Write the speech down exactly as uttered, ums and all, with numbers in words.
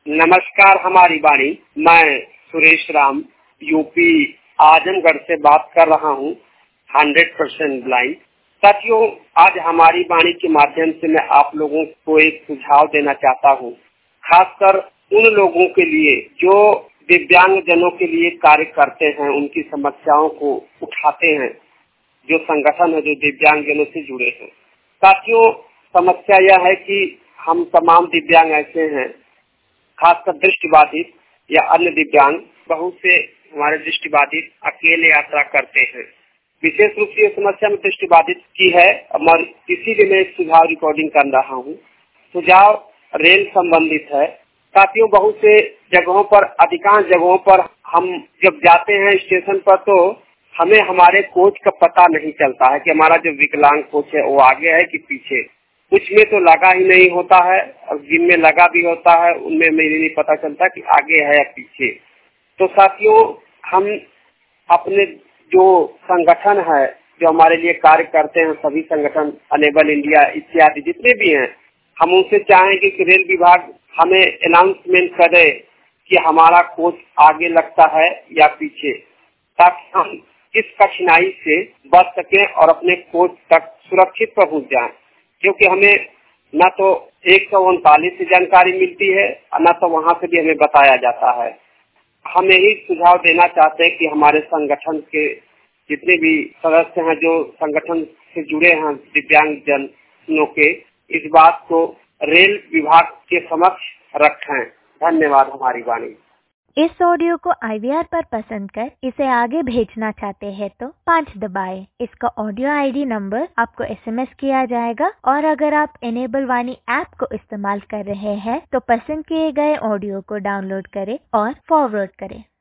नमस्कार हमारी वाणी। मैं सुरेश राम यूपी आजमगढ़ से बात कर रहा हूँ, हंड्रेड परसेंट ब्लाइंड। साथियों, आज हमारी वाणी के माध्यम से मैं आप लोगों को एक सुझाव देना चाहता हूँ, खासकर उन लोगों के लिए जो दिव्यांग जनों के लिए कार्य करते हैं, उनकी समस्याओं को उठाते हैं, जो संगठन है जो दिव्यांग जनों से जुड़े हैं। साथियों, समस्या यह है कि हम तमाम दिव्यांग ऐसे हैं, खासकर दृष्टिबाधित या अन्य दिव्यांग, बहुत से हमारे दृष्टिबाधित अकेले यात्रा करते हैं। विशेष रूप से ये समस्या में दृष्टिबाधित की है और इसीलिए मैं एक सुझाव रिकॉर्डिंग कर रहा हूँ। सुझाव रेल संबंधित है। साथियों, बहुत से जगहों पर, अधिकांश जगहों पर हम जब जाते हैं स्टेशन पर, तो हमें हमारे कोच का पता नहीं चलता है कि हमारा जो विकलांग कोच है वो आगे है कि पीछे। कुछ में तो लगा ही नहीं होता है और जिनमें लगा भी होता है उनमें मेरे नहीं पता चलता कि आगे है या पीछे। तो साथियों, हम अपने जो संगठन है जो हमारे लिए कार्य करते हैं, सभी संगठन, अनेबल इंडिया इत्यादि जितने भी हैं, हम उनसे चाहेंगे कि रेल विभाग हमें अनाउंसमेंट करे कि हमारा कोच आगे लगता है या पीछे, ताकि हम इस कठिनाई से बच सकें और अपने कोच तक सुरक्षित पहुंच जाएं। क्योंकि हमें न तो एक सौ उनतालीस से जानकारी मिलती है और न तो वहाँ से भी हमें बताया जाता है। हम यही सुझाव देना चाहते हैं कि हमारे संगठन के जितने भी सदस्य हैं जो संगठन से जुड़े हैं दिव्यांग जनों के, इस बात को रेल विभाग के समक्ष रखें। धन्यवाद हमारी वाणी। इस ऑडियो को आई वी आर पर पसंद कर इसे आगे भेजना चाहते हैं तो पाँच दबाएं। इसका ऑडियो आई डी नंबर आपको एस एम एस किया जाएगा और अगर आप एनेबल वाणी ऐप को इस्तेमाल कर रहे हैं तो पसंद किए गए ऑडियो को डाउनलोड करें और फॉरवर्ड करें।